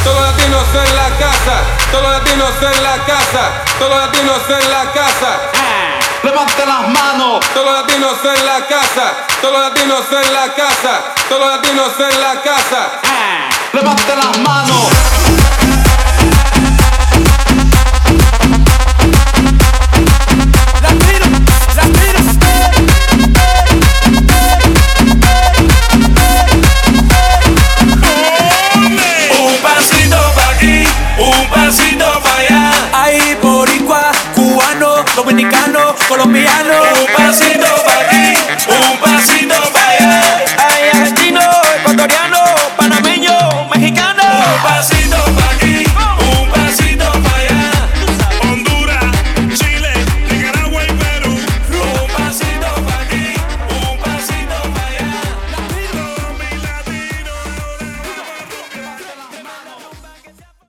todos los latinos en la casa, todos los latinos en la casa, todos los latinos en la casa. Levante las manos. Todos los latinos en la casa, todos los latinos en la casa, todos los latinos en la casa. Levante las manos.